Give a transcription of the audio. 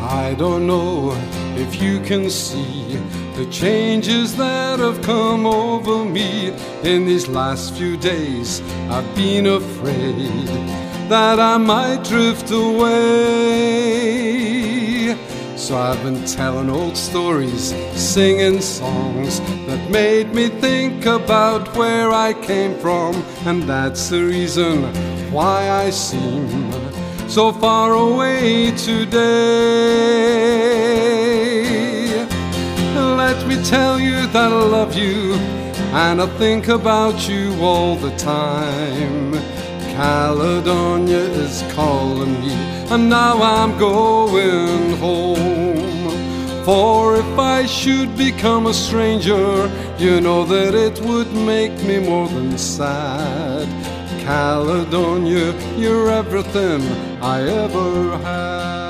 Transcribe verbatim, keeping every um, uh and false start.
I don't know if you can see the changes that have come over me. In these last few days I've been afraid that I might drift away. So I've been telling old stories, singing songs that made me think about where I came from. And that's the reason why I seem so far away today. Let me tell you that I love you, and I think about you all the time. Caledonia is calling me, and now I'm going home. For if I should become a stranger, you know that it would make me more than sad. Caledonia, you're everything I ever had.